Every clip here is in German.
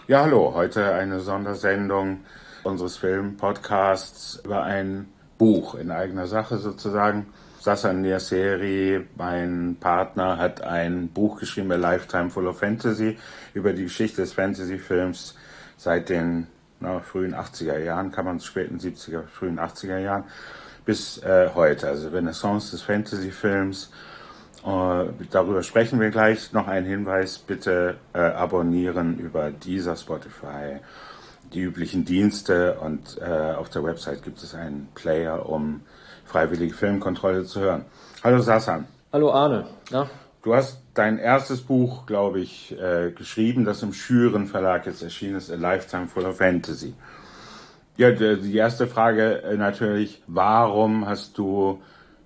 Ja, hallo, heute eine Sondersendung unseres Filmpodcasts über ein Buch in eigener Sache sozusagen. Sassan Niaseri, mein Partner, hat ein Buch geschrieben, A Lifetime Full of Fantasy, über die Geschichte des Fantasy-Films seit den frühen 80er Jahren, kann man es späten 70er, frühen 80er Jahren, bis heute, also Renaissance des Fantasy-Films. Darüber sprechen wir gleich. Noch ein Hinweis, bitte abonnieren über Deezer, Spotify, die üblichen Dienste, und auf der Website gibt es einen Player, um freiwillige Filmkontrolle zu hören. Hallo Sassan. Hallo Arne. Na? Du hast dein erstes Buch, glaube ich, geschrieben, das im Schüren Verlag jetzt erschienen ist, A Lifetime Full of Fantasy. Ja, die erste Frage natürlich, warum hast du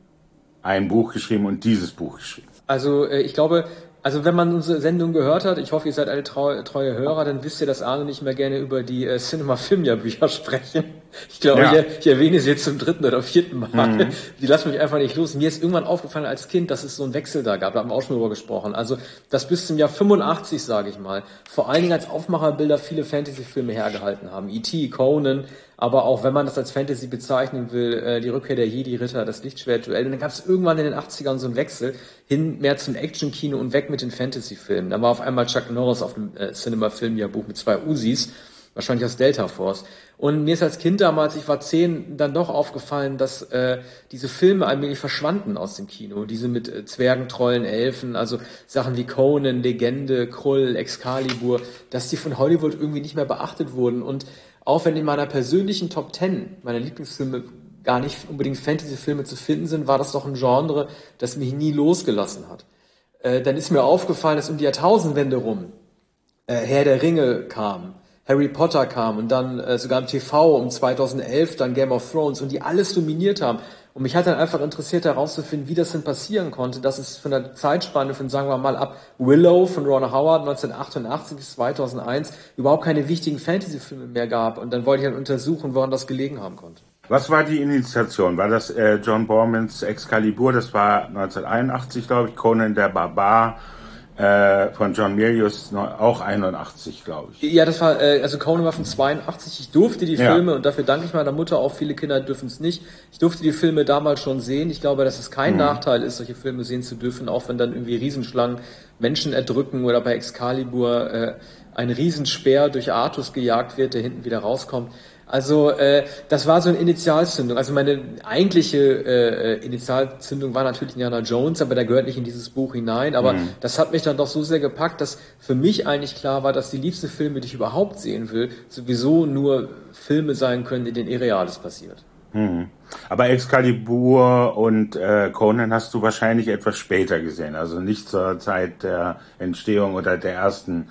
ein Buch geschrieben und dieses Buch geschrieben? Also ich glaube, wenn man unsere Sendung gehört hat, ich hoffe, ihr seid alle treue Hörer, dann wisst ihr, dass Arne nicht mehr gerne über die Cinema-Filmjahr-Bücher sprechen. Ich glaube, ja. Ich erwähne sie jetzt zum 3. oder 4. Mal. Die lassen mich einfach nicht los. Mir ist irgendwann aufgefallen als Kind, dass es so einen Wechsel da gab. Da haben wir auch schon drüber gesprochen. Also das bis zum Jahr 85, sage ich mal, vor allen Dingen als Aufmacherbilder viele Fantasy-Filme hergehalten haben. E.T., Conan, aber auch, wenn man das als Fantasy bezeichnen will, die Rückkehr der Jedi-Ritter, das Lichtschwert-Duell. Und dann gab es irgendwann in den 80ern so einen Wechsel hin mehr zum Action-Kino und weg mit den Fantasy-Filmen. Da war auf einmal Chuck Norris auf dem Cinema-Filmjahrbuch mit 2 Usis, wahrscheinlich aus Delta Force. Und mir ist als Kind damals, ich war 10, dann doch aufgefallen, dass diese Filme allmählich verschwanden aus dem Kino. Diese mit Zwergen, Trollen, Elfen, also Sachen wie Conan, Legende, Krull, Excalibur, dass die von Hollywood irgendwie nicht mehr beachtet wurden. Und auch wenn in meiner persönlichen Top 10 meiner Lieblingsfilme gar nicht unbedingt Fantasy-Filme zu finden sind, war das doch ein Genre, das mich nie losgelassen hat. Dann ist mir aufgefallen, dass um die Jahrtausendwende rum Herr der Ringe kam, Harry Potter kam und dann sogar im TV um 2011 dann Game of Thrones und die alles dominiert haben. Und mich hat dann einfach interessiert herauszufinden, wie das denn passieren konnte, dass es von der Zeitspanne von, sagen wir mal, ab Willow von Ron Howard 1988 bis 2001 überhaupt keine wichtigen Fantasy-Filme mehr gab. Und dann wollte ich dann untersuchen, woran das gelegen haben konnte. Was war die Initiation? War das John Bormans Excalibur? Das war 1981, glaube ich. Conan der Barbar von John Milius, auch 81, glaube ich. Ja, das war, also Conan war von 82. Ich durfte die Filme, und dafür danke ich meiner Mutter auch, viele Kinder dürfen es nicht. Ich durfte die Filme damals schon sehen. Ich glaube, dass es kein Nachteil ist, solche Filme sehen zu dürfen, auch wenn dann irgendwie Riesenschlangen Menschen erdrücken oder bei Excalibur ein Riesenspeer durch Artus gejagt wird, der hinten wieder rauskommt. Also das war so eine Initialzündung. Also meine eigentliche Initialzündung war natürlich Indiana Jones, aber der gehört nicht in dieses Buch hinein. Aber das hat mich dann doch so sehr gepackt, dass für mich eigentlich klar war, dass die liebsten Filme, die ich überhaupt sehen will, sowieso nur Filme sein können, in denen Irreales passiert. Aber Excalibur und Conan hast du wahrscheinlich etwas später gesehen, also nicht zur Zeit der Entstehung oder der ersten,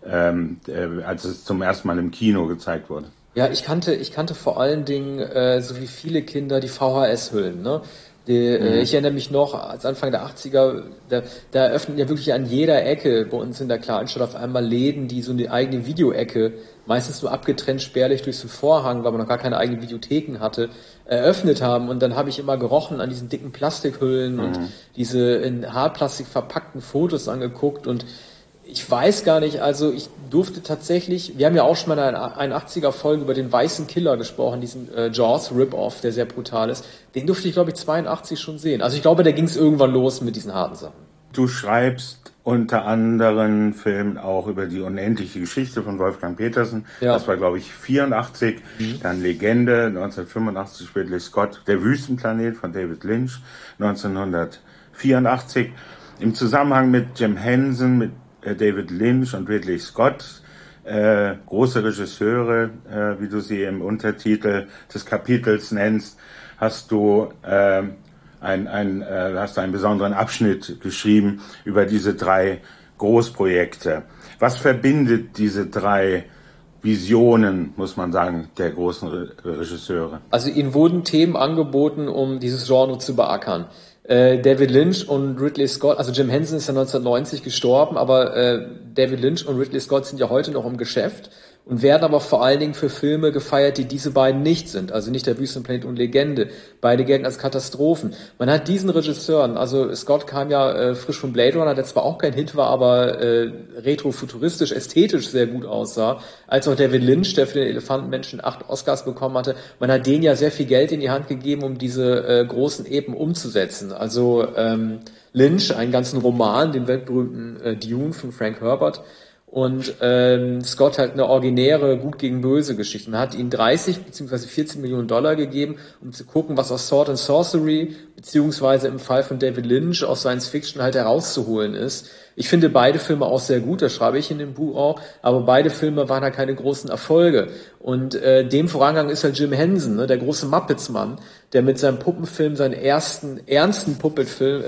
als es zum ersten Mal im Kino gezeigt wurde. Ja, ich kannte vor allen Dingen, so wie viele Kinder, die VHS-Hüllen, ne? Ich erinnere mich noch, als Anfang der 80er, da eröffnen ja wirklich an jeder Ecke bei uns in der Kleinstadt auf einmal Läden, die so eine eigene Videoecke, meistens nur abgetrennt spärlich durch so einen Vorhang, weil man noch gar keine eigenen Videotheken hatte, eröffnet haben. Und dann habe ich immer gerochen an diesen dicken Plastikhüllen und diese in Hartplastik verpackten Fotos angeguckt. Und ich weiß gar nicht, also ich durfte tatsächlich, wir haben ja auch schon mal in einer 81er-Folge über den weißen Killer gesprochen, diesen Jaws-Rip-Off, der sehr brutal ist. Den durfte ich, glaube ich, 82 schon sehen. Also ich glaube, da ging es irgendwann los mit diesen harten Sachen. Du schreibst unter anderen Filmen auch über die unendliche Geschichte von Wolfgang Petersen. Ja. Das war, glaube ich, 84. Dann Legende, 1985 Ridley Scott, Der Wüstenplanet von David Lynch, 1984. Im Zusammenhang mit Jim Henson, mit David Lynch und Ridley Scott, große Regisseure, wie du sie im Untertitel des Kapitels nennst, hast du hast einen besonderen Abschnitt geschrieben über diese 3 Großprojekte. Was verbindet diese 3 Visionen, muss man sagen, der großen Regisseure? Also ihnen wurden Themen angeboten, um dieses Genre zu beackern. David Lynch und Ridley Scott, also Jim Henson ist ja 1990 gestorben, aber David Lynch und Ridley Scott sind ja heute noch im Geschäft und werden aber vor allen Dingen für Filme gefeiert, die diese beiden nicht sind. Also nicht der Wüstenplanet und Legende. Beide gelten als Katastrophen. Man hat diesen Regisseuren, also Scott kam ja frisch von Blade Runner, der zwar auch kein Hit war, aber retrofuturistisch, ästhetisch sehr gut aussah, als auch David Lynch, der für den Elefantenmenschen 8 Oscars bekommen hatte. Man hat denen ja sehr viel Geld in die Hand gegeben, um diese großen Epen umzusetzen. Also Lynch, einen ganzen Roman, den weltberühmten Dune von Frank Herbert, und Scott halt eine originäre Gut gegen Böse Geschichte. Man hat ihnen 30 bzw. 14 Millionen Dollar gegeben, um zu gucken, was aus Sword and Sorcery beziehungsweise im Fall von David Lynch aus Science Fiction halt herauszuholen ist. Ich finde beide Filme auch sehr gut, das schreibe ich in dem Buch auch, aber beide Filme waren halt keine großen Erfolge. Und dem Vorangang ist halt Jim Henson, ne, der große Muppets-Mann, der mit seinem Puppenfilm seinen ersten ernsten Puppetfilm,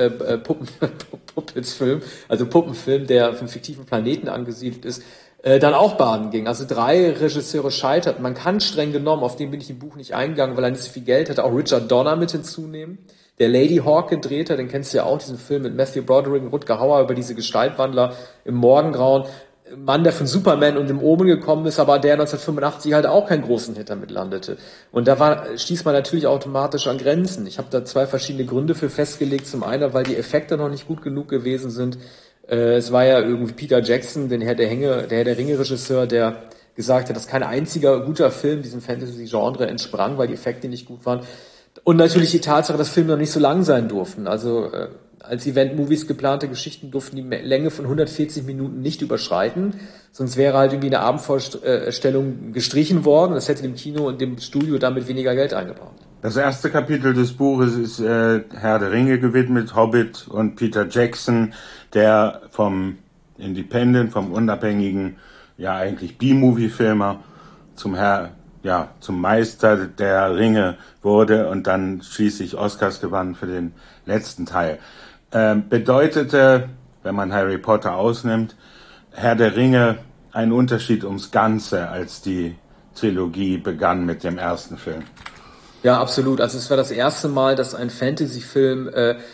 also Puppenfilm, der auf einem fiktiven Planeten angesiedelt ist, dann auch baden ging. Also 3 Regisseure scheiterten. Man kann streng genommen, auf den bin ich im Buch nicht eingegangen, weil er nicht so viel Geld hatte, auch Richard Donner mit hinzunehmen, der Lady Hawk gedreht hat, den kennst du ja auch, diesen Film mit Matthew Broderick und Rutger Hauer über diese Gestaltwandler im Morgengrauen. Mann, der von Superman und dem Omen gekommen ist, aber der 1985 halt auch keinen großen Hit damit landete. Und da stieß man natürlich automatisch an Grenzen. Ich habe da 2 verschiedene Gründe für festgelegt. Zum einen, weil die Effekte noch nicht gut genug gewesen sind. Es war ja irgendwie Peter Jackson, der Herr der Ringe-Regisseur, der gesagt hat, dass kein einziger guter Film diesem Fantasy-Genre entsprang, weil die Effekte nicht gut waren. Und natürlich die Tatsache, dass Filme noch nicht so lang sein durften. Also als Event-Movies geplante Geschichten durften die Länge von 140 Minuten nicht überschreiten. Sonst wäre halt irgendwie eine Abendvorstellung gestrichen worden. Das hätte dem Kino und dem Studio damit weniger Geld eingebracht. Das erste Kapitel des Buches ist Herr der Ringe gewidmet, Hobbit und Peter Jackson, der vom Independent, vom unabhängigen, ja eigentlich B-Movie-Filmer zum Meister der Ringe wurde und dann schließlich Oscars gewann für den letzten Teil. Bedeutete, wenn man Harry Potter ausnimmt, Herr der Ringe einen Unterschied ums Ganze, als die Trilogie begann mit dem ersten Film. Ja, absolut. Also es war das erste Mal, dass ein Fantasy-Film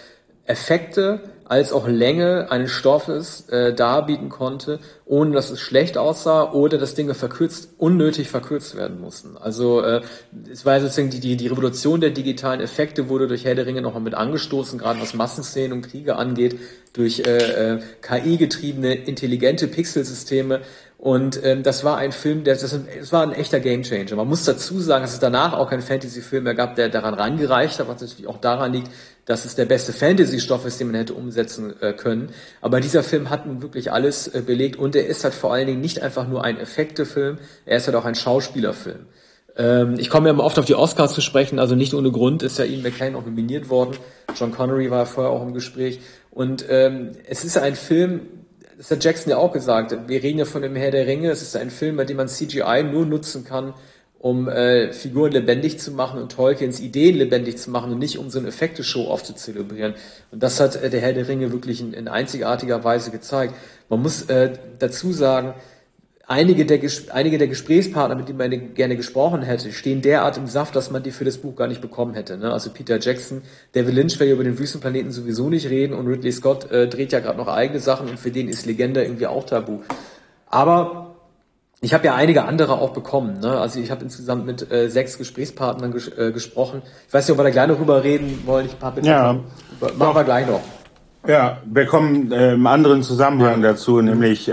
Effekte als auch Länge eines Stoffes darbieten konnte, ohne dass es schlecht aussah oder dass Dinge unnötig verkürzt werden mussten. Also es war sozusagen die Revolution der digitalen Effekte wurde durch Herr der Ringe nochmal mit angestoßen, gerade was Massenszenen und Kriege angeht, durch KI-getriebene, intelligente Pixelsysteme. Und das war ein Film, das war ein echter Gamechanger. Man muss dazu sagen, dass es danach auch keinen Fantasy-Film mehr gab, der daran rangereicht hat, was natürlich auch daran liegt, dass es der beste Fantasy-Stoff ist, den man hätte umsetzen können. Aber dieser Film hat nun wirklich alles belegt und er ist halt vor allen Dingen nicht einfach nur ein Effektefilm, er ist halt auch ein Schauspielerfilm. Ich komme ja immer oft auf die Oscars zu sprechen, also nicht ohne Grund ist ja Ian McKellen auch nominiert worden. John Connery war ja vorher auch im Gespräch. Und es ist ein Film, das hat Jackson ja auch gesagt, wir reden ja von dem Herr der Ringe, es ist ein Film, bei dem man CGI nur nutzen kann, um Figuren lebendig zu machen und Tolkiens Ideen lebendig zu machen und nicht um so eine Effekte-Show aufzuzelebrieren. Und das hat der Herr der Ringe wirklich in einzigartiger Weise gezeigt. Man muss dazu sagen, einige der Gesprächspartner, mit denen man gerne gesprochen hätte, stehen derart im Saft, dass man die für das Buch gar nicht bekommen hätte. Ne? Also Peter Jackson, David Lynch will ja über den Wüstenplaneten sowieso nicht reden und Ridley Scott dreht ja gerade noch eigene Sachen und für den ist Legende irgendwie auch tabu. Aber ich habe ja einige andere auch bekommen. Ne? Also ich habe insgesamt mit 6 Gesprächspartnern gesprochen. Ich weiß nicht, ob wir da gleich noch drüber reden wollen. Machen wir gleich noch. Ja, wir kommen im anderen Zusammenhang dazu, nämlich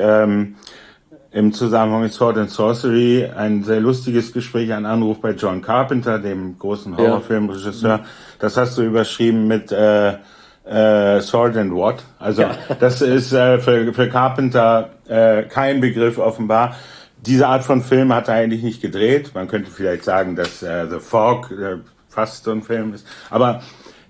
im Zusammenhang mit Sword and Sorcery ein sehr lustiges Gespräch, ein Anruf bei John Carpenter, dem großen Horrorfilmregisseur. Das hast du überschrieben mit Sword and What. Also das ist für Carpenter kein Begriff offenbar. Diese Art von Film hat er eigentlich nicht gedreht. Man könnte vielleicht sagen, dass The Fog fast so ein Film ist. Aber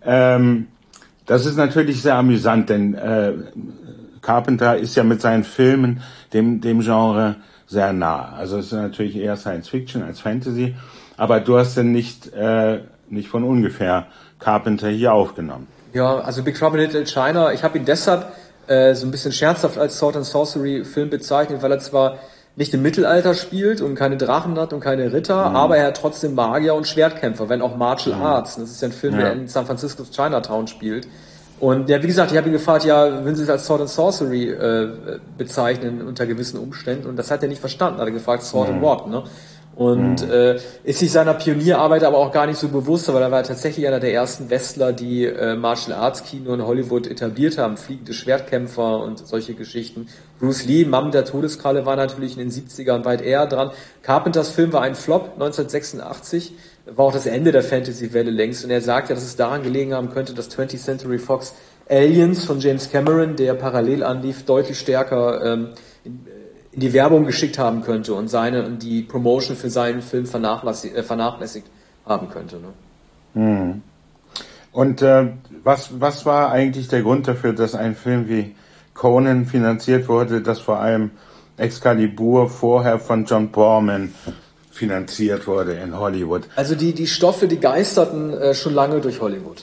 das ist natürlich sehr amüsant, denn Carpenter ist ja mit seinen Filmen dem Genre sehr nah. Also es ist natürlich eher Science Fiction als Fantasy. Aber du hast denn nicht von ungefähr Carpenter hier aufgenommen. Ja, also Big Trouble in Little China, ich habe ihn deshalb so ein bisschen scherzhaft als Sword and Sorcery Film bezeichnet, weil er zwar nicht im Mittelalter spielt und keine Drachen hat und keine Ritter, aber er hat trotzdem Magier und Schwertkämpfer, wenn auch Martial Arts. Das ist ja ein Film, der in San Franciscos Chinatown spielt. Und ja, wie gesagt, ich habe ihn gefragt, ja, würden Sie es als Sword and Sorcery bezeichnen unter gewissen Umständen? Und das hat er nicht verstanden. Hat er gefragt, Sword and What, ne? Und ist sich seiner Pionierarbeit aber auch gar nicht so bewusst, weil er war tatsächlich einer der ersten Wrestler, die Martial Arts Kino in Hollywood etabliert haben, fliegende Schwertkämpfer und solche Geschichten. Bruce Lee, Mann der Todeskralle, war natürlich in den 70ern weit eher dran. Carpenters Film war ein Flop, 1986, war auch das Ende der Fantasy-Welle längst, und er sagte, dass es daran gelegen haben könnte, dass 20th Century Fox Aliens von James Cameron, der parallel anlief, deutlich stärker in die Werbung geschickt haben könnte und die Promotion für seinen Film vernachlässigt haben könnte. Ne? Und was war eigentlich der Grund dafür, dass ein Film wie Conan finanziert wurde, dass vor allem Excalibur vorher von John Borman finanziert wurde in Hollywood? Also die Stoffe, die geisterten schon lange durch Hollywood.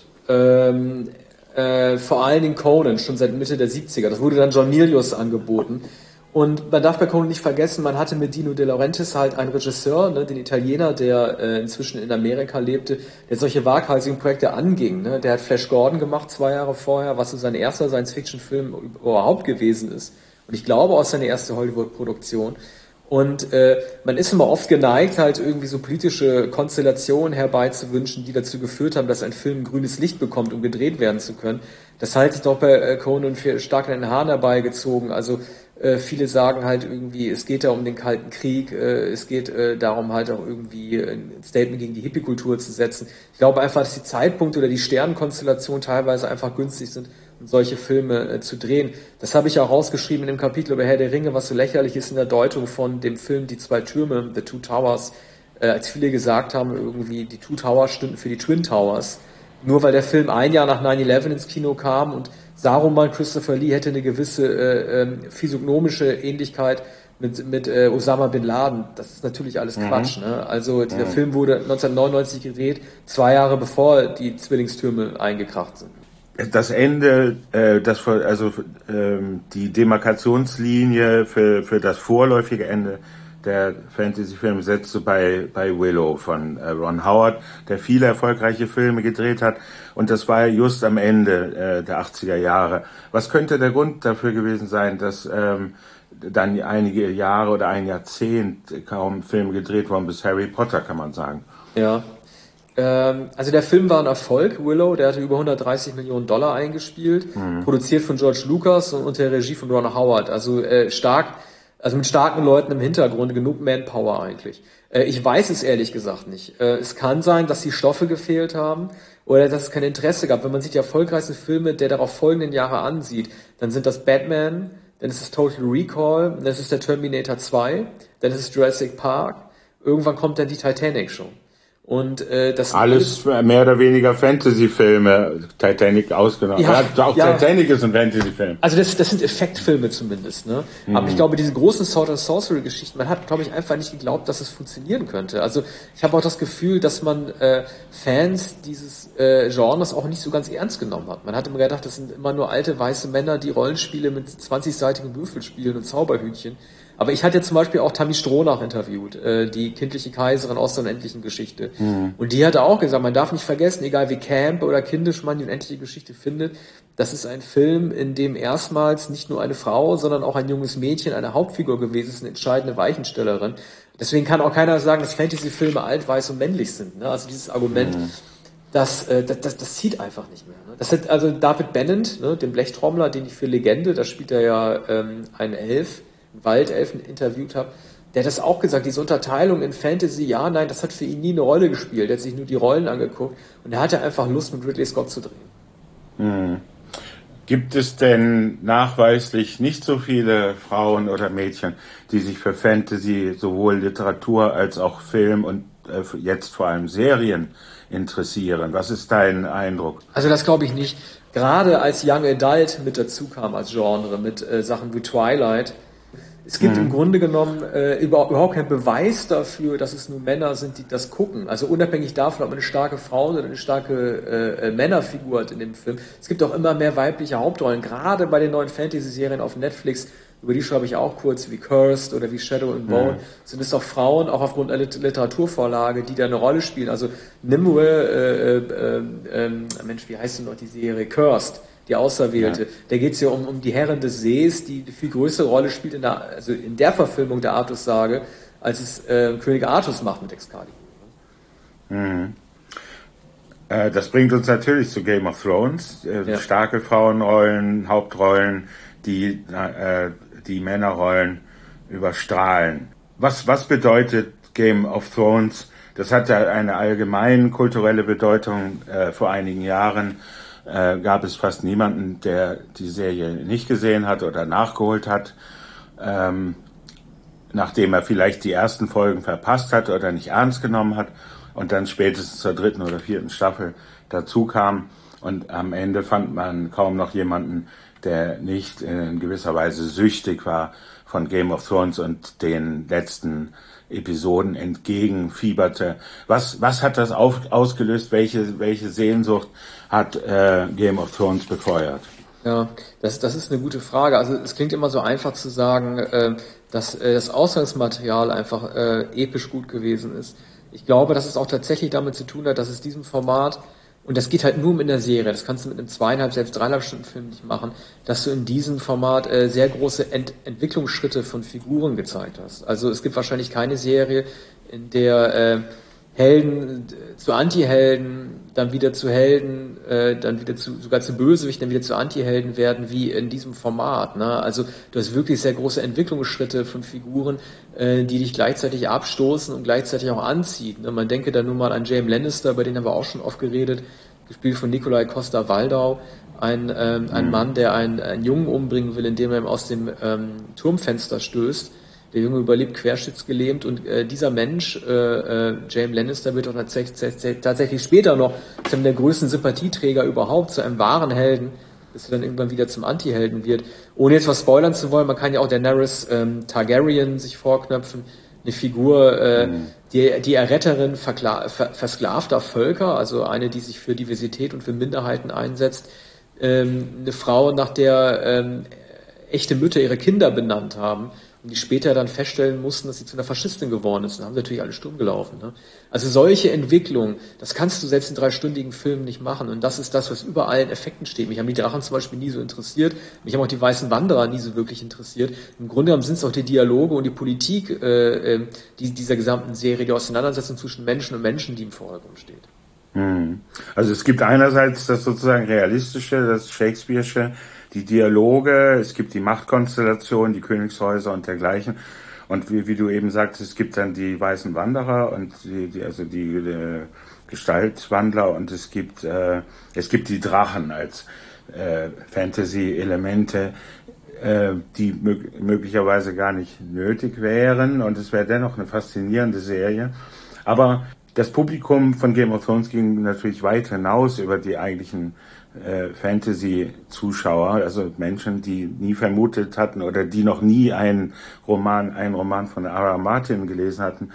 Vor allen Dingen Conan, schon seit Mitte der 70er. Das wurde dann John Milius angeboten. Und man darf bei Conan nicht vergessen, man hatte mit Dino De Laurentiis halt einen Regisseur, ne, den Italiener, der inzwischen in Amerika lebte, der solche waghalsigen Projekte anging. Ne. Der hat Flash Gordon gemacht 2 Jahre vorher, was so sein erster Science-Fiction-Film überhaupt gewesen ist. Und ich glaube auch seine erste Hollywood-Produktion. Und man ist immer oft geneigt, halt irgendwie so politische Konstellationen herbeizuwünschen, die dazu geführt haben, dass ein Film grünes Licht bekommt, um gedreht werden zu können. Das halte ich doch bei Conan für stark in den Haaren herbeigezogen. Also viele sagen halt irgendwie, es geht da um den Kalten Krieg, es geht darum halt auch irgendwie ein Statement gegen die Hippie-Kultur zu setzen. Ich glaube einfach, dass die Zeitpunkte oder die Sternenkonstellationen teilweise einfach günstig sind, um solche Filme zu drehen. Das habe ich auch rausgeschrieben in dem Kapitel über Herr der Ringe, was so lächerlich ist in der Deutung von dem Film Die 2 Türme, The Two Towers, als viele gesagt haben, irgendwie die Two Towers stünden für die Twin Towers. Nur weil der Film ein Jahr nach 9/11 ins Kino kam und Saruman Christopher Lee hätte eine gewisse physiognomische Ähnlichkeit mit Osama Bin Laden. Das ist natürlich alles Quatsch. Ne? Also dieser Film wurde 1999 gedreht, 2 Jahre bevor die Zwillingstürme eingekracht sind. Das Ende, die Demarkationslinie für das vorläufige Ende der Fantasy-Filme setzte bei Willow von Ron Howard, der viele erfolgreiche Filme gedreht hat. Und das war just am Ende der 80er Jahre. Was könnte der Grund dafür gewesen sein, dass dann einige Jahre oder ein Jahrzehnt kaum Filme gedreht wurden, bis Harry Potter, kann man sagen? Ja. Also der Film war ein Erfolg, Willow, der hatte über $130 Millionen eingespielt, produziert von George Lucas und unter der Regie von Ron Howard. Also mit starken Leuten im Hintergrund, genug Manpower eigentlich. Ich weiß es ehrlich gesagt nicht. Es kann sein, dass die Stoffe gefehlt haben oder dass es kein Interesse gab. Wenn man sich die erfolgreichsten Filme der darauf folgenden Jahre ansieht, dann sind das Batman, dann ist es Total Recall, dann ist es der Terminator 2, dann ist es Jurassic Park, irgendwann kommt dann die Titanic schon. Und das alles mehr oder weniger Fantasy-Filme, Titanic ausgenommen. Ja, Titanic ist ein Fantasy-Film. Also das sind Effektfilme zumindest, ne? Aber ich glaube, diese großen Sword and Sorcery-Geschichten, man hat, glaube ich, einfach nicht geglaubt, dass es funktionieren könnte. Also ich habe auch das Gefühl, dass man Fans dieses Genres auch nicht so ganz ernst genommen hat. Man hat immer gedacht, das sind immer nur alte weiße Männer, die Rollenspiele mit 20-seitigen Würfel spielen und Zauberhütchen. Aber ich hatte zum Beispiel auch Tammy Stronach interviewt, die kindliche Kaiserin aus der unendlichen Geschichte. Und die hatte auch gesagt, man darf nicht vergessen, egal wie camp oder kindisch man die unendliche Geschichte findet, das ist ein Film, in dem erstmals nicht nur eine Frau, sondern auch ein junges Mädchen eine Hauptfigur gewesen ist, eine entscheidende Weichenstellerin. Deswegen kann auch keiner sagen, dass Fantasy-Filme alt, weiß und männlich sind. Ne? Also dieses Argument, das zieht einfach nicht mehr. Ne? Das hat also David Bennett, ne, den Blechtrommler, den ich für Legende, da spielt er ja einen Elf, Waldelfen interviewt habe, der hat das auch gesagt, diese Unterteilung in Fantasy, ja, nein, das hat für ihn nie eine Rolle gespielt. Er hat sich nur die Rollen angeguckt und er hatte einfach Lust, mit Ridley Scott zu drehen. Gibt es denn nachweislich nicht so viele Frauen oder Mädchen, die sich für Fantasy, sowohl Literatur als auch Film und jetzt vor allem Serien interessieren? Was ist dein Eindruck? Also das glaube ich nicht. Gerade als Young Adult mit dazu kam als Genre, mit Sachen wie Twilight. Es gibt im Grunde genommen überhaupt keinen Beweis dafür, dass es nur Männer sind, die das gucken. Also unabhängig davon, ob man eine starke Frau oder eine starke Männerfigur hat in dem Film. Es gibt auch immer mehr weibliche Hauptrollen, gerade bei den neuen Fantasy-Serien auf Netflix. Über die schreibe ich auch kurz, wie Cursed oder wie Shadow and Bone. Sind es auch Frauen, auch aufgrund einer Literaturvorlage, die da eine Rolle spielen. Also Nimue, Mensch, wie heißt denn noch die Serie? Cursed. die Auserwählte. Ja. Da geht es ja um die Herren des Sees, die eine viel größere Rolle spielt in der Verfilmung der Artus-Sage, als es König Artus macht mit Excalibur. Mhm. Das bringt uns natürlich zu Game of Thrones. Starke Frauenrollen, Hauptrollen, die Männerrollen überstrahlen. Was bedeutet Game of Thrones? Das hat ja eine allgemein kulturelle Bedeutung. Vor einigen Jahren gab es fast niemanden, der die Serie nicht gesehen hat oder nachgeholt hat, nachdem er vielleicht die ersten Folgen verpasst hat oder nicht ernst genommen hat und dann spätestens zur 3. oder 4. Staffel dazu kam. Und am Ende fand man kaum noch jemanden, der nicht in gewisser Weise süchtig war von Game of Thrones und den letzten Episoden entgegenfieberte. Was hat das ausgelöst? Welche Sehnsucht hat Game of Thrones befeuert? Ja, das ist eine gute Frage. Also es klingt immer so einfach zu sagen, dass das Ausgangsmaterial einfach episch gut gewesen ist. Ich glaube, dass es auch tatsächlich damit zu tun hat, dass es diesem Format, und das geht halt nur in der Serie, das kannst du mit einem 2,5, selbst 3,5 Stunden Film nicht machen, dass du in diesem Format sehr große Entwicklungsschritte von Figuren gezeigt hast. Also es gibt wahrscheinlich keine Serie, in der Helden zu Anti-Helden, dann wieder zu Helden, dann wieder sogar zu Bösewichten, dann wieder zu Anti-Helden werden, wie in diesem Format. Ne? Also du hast wirklich sehr große Entwicklungsschritte von Figuren, die dich gleichzeitig abstoßen und gleichzeitig auch anziehen. Ne? Man denke da nur mal an Jaime Lannister, über den haben wir auch schon oft geredet, gespielt von Nikolai Coster-Waldau, ein Mann, der einen Jungen umbringen will, indem er ihm aus dem Turmfenster stößt. Der Junge überlebt querschnittsgelähmt und dieser Mensch, Jaime Lannister, wird auch tatsächlich später noch zu einem der größten Sympathieträger überhaupt, zu einem wahren Helden, bis er dann irgendwann wieder zum Anti-Helden wird. Ohne jetzt was spoilern zu wollen, man kann ja auch Daenerys Targaryen sich vorknöpfen, eine Figur, die Erretterin versklavter Völker, also eine, die sich für Diversität und für Minderheiten einsetzt, eine Frau, nach der echte Mütter ihre Kinder benannt haben, und die später dann feststellen mussten, dass sie zu einer Faschistin geworden ist. Da haben sie natürlich alle stumm gelaufen. Ne? Also solche Entwicklungen, das kannst du selbst in 3-stündigen Filmen nicht machen. Und das ist das, was überall in Effekten steht. Mich haben die Drachen zum Beispiel nie so interessiert. Mich haben auch die Weißen Wanderer nie so wirklich interessiert. Im Grunde genommen sind es auch die Dialoge und die Politik dieser gesamten Serie, die Auseinandersetzung zwischen Menschen und Menschen, die im Vordergrund steht. Also es gibt einerseits das sozusagen Realistische, das Shakespeare'sche, die Dialoge, es gibt die Machtkonstellation, die Königshäuser und dergleichen. Und wie du eben sagst, es gibt dann die weißen Wanderer und die Gestaltwandler und es gibt die Drachen als Fantasy-Elemente, die möglicherweise gar nicht nötig wären. Und es wäre dennoch eine faszinierende Serie. Aber das Publikum von Game of Thrones ging natürlich weit hinaus über die eigentlichen Fantasy-Zuschauer, also Menschen, die nie vermutet hatten oder die noch nie einen Roman von R.R. Martin gelesen hatten,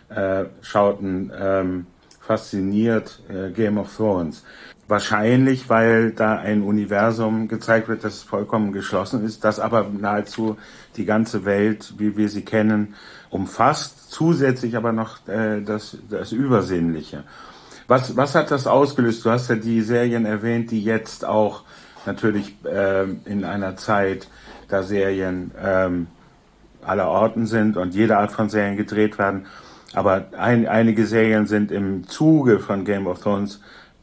schauten fasziniert Game of Thrones. Wahrscheinlich, weil da ein Universum gezeigt wird, das vollkommen geschlossen ist, das aber nahezu die ganze Welt, wie wir sie kennen, umfasst, zusätzlich aber noch das Übersinnliche. Was hat das ausgelöst? Du hast ja die Serien erwähnt, die jetzt auch natürlich in einer Zeit, da Serien aller Orten sind und jede Art von Serien gedreht werden. Aber einige Serien sind im Zuge von Game of Thrones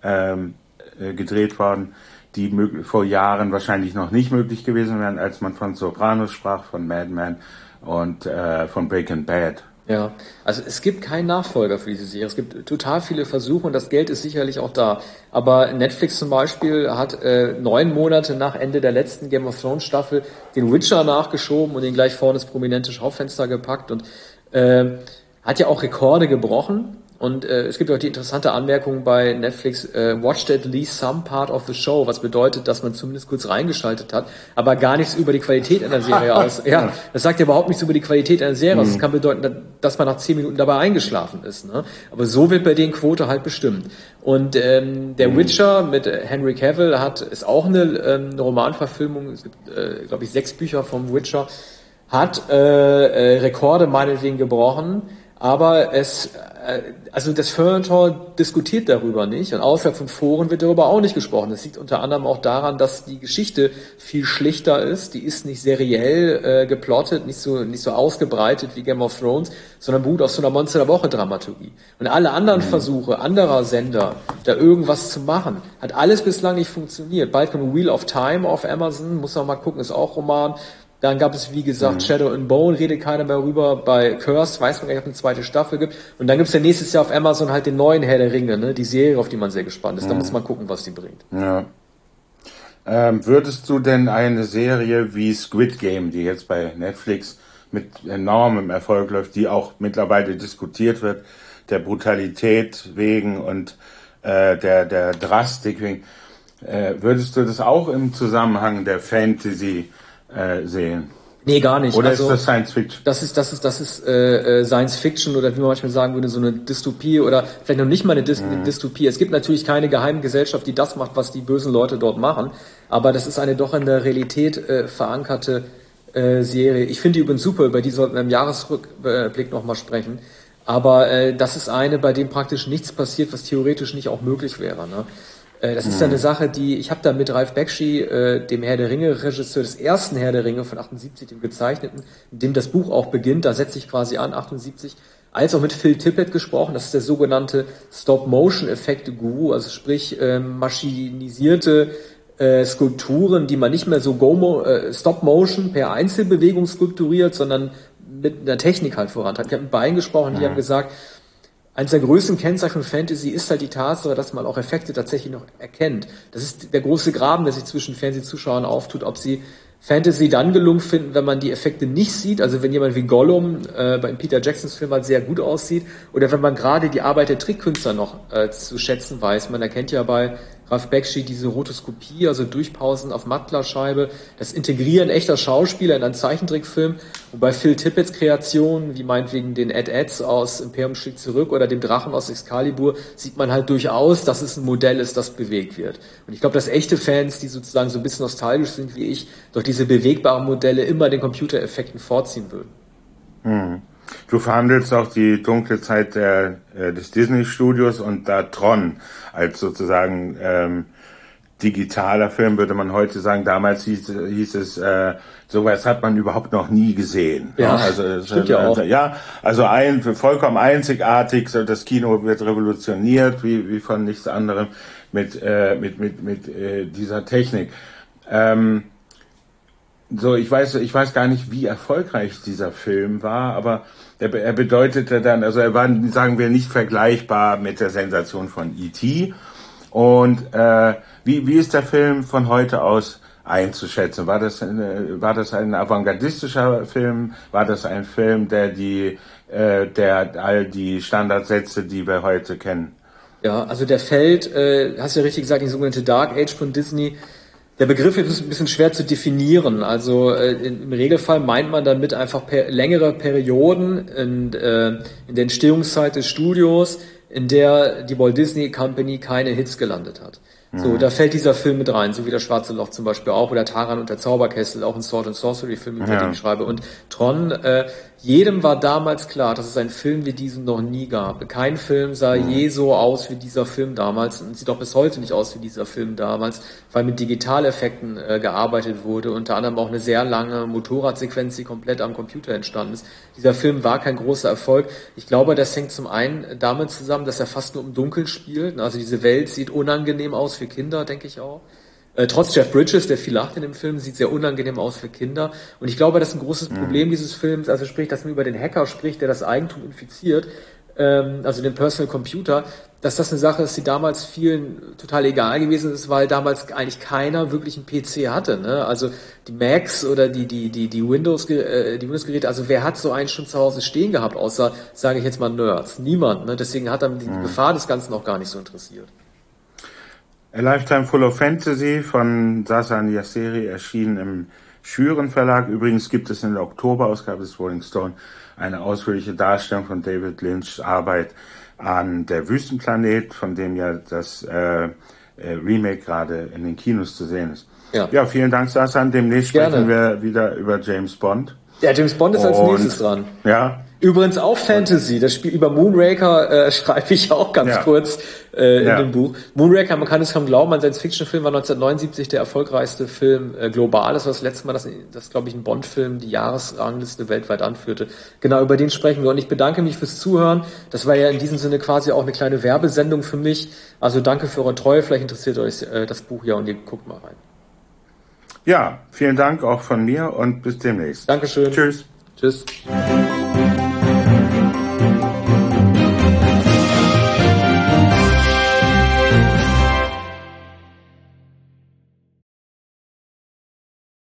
gedreht worden, die vor Jahren wahrscheinlich noch nicht möglich gewesen wären, als man von Sopranos sprach, von Mad Men und von Breaking Bad. Ja, also es gibt keinen Nachfolger für diese Serie. Es gibt total viele Versuche und das Geld ist sicherlich auch da. Aber Netflix zum Beispiel hat 9 Monate nach Ende der letzten Game of Thrones Staffel den Witcher nachgeschoben und ihn gleich vorne ins prominente Schaufenster gepackt und hat ja auch Rekorde gebrochen. Und es gibt auch die interessante Anmerkung bei Netflix, watched at least some part of the show, was bedeutet, dass man zumindest kurz reingeschaltet hat, aber gar nichts über die Qualität einer Serie aus. Ja, das sagt ja überhaupt nichts über die Qualität einer Serie aus. Das kann bedeuten, dass man nach 10 Minuten dabei eingeschlafen ist. Ne? Aber so wird bei denen Quote halt bestimmt. Und der Witcher mit Henry Cavill ist auch eine Romanverfilmung. Es gibt, glaube ich, 6 Bücher vom Witcher. Hat Rekorde meinetwegen gebrochen. Aber also das Feuilleton diskutiert darüber nicht und außerhalb von Foren wird darüber auch nicht gesprochen. Das liegt unter anderem auch daran, dass die Geschichte viel schlichter ist. Die ist nicht seriell geplottet, nicht so ausgebreitet wie Game of Thrones, sondern beruht auf so einer Monster der Woche Dramaturgie. Und alle anderen Versuche anderer Sender, da irgendwas zu machen, hat alles bislang nicht funktioniert. Bald kommt Wheel of Time auf Amazon, muss man mal gucken, ist auch Roman. Dann gab es, wie gesagt, Shadow and Bone, redet keiner mehr rüber. Bei Curse weiß man gar nicht, ob es eine zweite Staffel gibt. Und dann gibt es ja nächstes Jahr auf Amazon halt den neuen Herr der Ringe, ne? Die Serie, auf die man sehr gespannt ist. Da muss man gucken, was die bringt. Ja. Würdest du denn eine Serie wie Squid Game, die jetzt bei Netflix mit enormem Erfolg läuft, die auch mittlerweile diskutiert wird, der Brutalität wegen und der Drastik wegen, würdest du das auch im Zusammenhang der Fantasy sehen? Nee, gar nicht. Oder ist das Science Fiction? Das ist Science Fiction oder wie man manchmal sagen würde, so eine Dystopie oder vielleicht noch nicht mal eine Dystopie. Es gibt natürlich keine geheime Gesellschaft, die das macht, was die bösen Leute dort machen. Aber das ist eine doch in der Realität verankerte Serie. Ich finde die übrigens super, über die sollten wir im Jahresrückblick nochmal sprechen. Aber das ist eine, bei dem praktisch nichts passiert, was theoretisch nicht auch möglich wäre, ne? Das ist ja eine Sache, ich habe da mit Ralph Bakshi, dem Herr der Ringe, Regisseur des ersten Herr der Ringe von 78, dem gezeichneten, in dem das Buch auch beginnt, da setze ich quasi an, 78, als auch mit Phil Tippett gesprochen, das ist der sogenannte Stop-Motion-Effekte-Guru, also sprich maschinisierte Skulpturen, die man nicht mehr so Stop-Motion per Einzelbewegung skulpturiert, sondern mit einer Technik halt vorantreibt. Ich habe mit beiden gesprochen, die haben gesagt, eines der größten Kennzeichen von Fantasy ist halt die Tatsache, dass man auch Effekte tatsächlich noch erkennt. Das ist der große Graben, der sich zwischen Fernsehzuschauern auftut, ob sie Fantasy dann gelungen finden, wenn man die Effekte nicht sieht, also wenn jemand wie Gollum bei Peter Jacksons Film halt sehr gut aussieht, oder wenn man gerade die Arbeit der Trickkünstler noch zu schätzen weiß. Man erkennt ja bei Ralph Bakshi diese Rotoskopie, also Durchpausen auf Mattglasscheibe, das Integrieren echter Schauspieler in einen Zeichentrickfilm. Und bei Phil Tippetts Kreationen, wie meinetwegen den Ed aus Imperium schlägt zurück oder dem Drachen aus Excalibur, sieht man halt durchaus, dass es ein Modell ist, das bewegt wird. Und ich glaube, dass echte Fans, die sozusagen so ein bisschen nostalgisch sind wie ich, durch diese bewegbaren Modelle immer den Computereffekten vorziehen würden. Hm. Du verhandelst auch die dunkle Zeit des Disney-Studios und da Tron als sozusagen digitaler Film, würde man heute sagen. Damals hieß es, sowas hat man überhaupt noch nie gesehen. Ja, also stimmt ja auch. Ja, also vollkommen einzigartig. Das Kino wird revolutioniert wie von nichts anderem mit dieser Technik. Ich weiß gar nicht, wie erfolgreich dieser Film war, aber er bedeutete dann, also er war, sagen wir, nicht vergleichbar mit der Sensation von E.T. Und wie ist der Film von heute aus einzuschätzen? War das ein avantgardistischer Film? War das ein Film, der all die Standardsätze, die wir heute kennen? Ja, also der fällt, hast du ja richtig gesagt, die sogenannte Dark Age von Disney. Der Begriff ist ein bisschen schwer zu definieren. Also im Regelfall meint man damit einfach längere Perioden in der Entstehungszeit des Studios, in der die Walt Disney Company keine Hits gelandet hat. So, da fällt dieser Film mit rein, so wie das Schwarze Loch zum Beispiel auch, oder Taran und der Zauberkessel, auch ein Sword and Sorcery Film, über den ich schreibe. Und Tron, jedem war damals klar, dass es einen Film wie diesen noch nie gab. Kein Film sah je so aus wie dieser Film damals und sieht auch bis heute nicht aus wie dieser Film damals, weil mit Digitaleffekten gearbeitet wurde, unter anderem auch eine sehr lange Motorradsequenz, die komplett am Computer entstanden ist. Dieser Film war kein großer Erfolg. Ich glaube, das hängt zum einen damit zusammen, dass er fast nur im Dunkeln spielt. Also diese Welt sieht unangenehm aus für Kinder, denke ich auch. Trotz Jeff Bridges, der viel lacht in dem Film, sieht sehr unangenehm aus für Kinder. Und ich glaube, das ist ein großes Problem dieses Films, also sprich, dass man über den Hacker spricht, der das Eigentum infiziert, also den Personal Computer, dass das eine Sache ist, die damals vielen total egal gewesen ist, weil damals eigentlich keiner wirklich einen PC hatte, ne? Also die Macs oder die Windows-Geräte, also wer hat so einen schon zu Hause stehen gehabt, außer, sage ich jetzt mal, Nerds? Niemand, ne? Deswegen hat dann die Gefahr des Ganzen auch gar nicht so interessiert. A Lifetime Full of Fantasy von Sasan Yasseri erschienen im Schüren Verlag. Übrigens gibt es in der Oktoberausgabe des Rolling Stone eine ausführliche Darstellung von David Lynchs Arbeit an Der Wüstenplanet, von dem ja das Remake gerade in den Kinos zu sehen ist. Ja, vielen Dank, Sasan. Demnächst sprechen wir wieder über James Bond. Ja, James Bond ist als nächstes dran. Ja, Übrigens auch Fantasy. Das Spiel über Moonraker schreibe ich auch ganz kurz in dem Buch. Moonraker, man kann es kaum glauben, ein Science-Fiction-Film war 1979 der erfolgreichste Film global. Das war das letzte Mal, dass glaube ich, ein Bond-Film die Jahresrangliste weltweit anführte. Genau, über den sprechen wir. Und ich bedanke mich fürs Zuhören. Das war ja in diesem Sinne quasi auch eine kleine Werbesendung für mich. Also danke für eure Treue. Vielleicht interessiert euch das Buch ja und ihr guckt mal rein. Ja, vielen Dank auch von mir und bis demnächst. Dankeschön. Tschüss. Tschüss.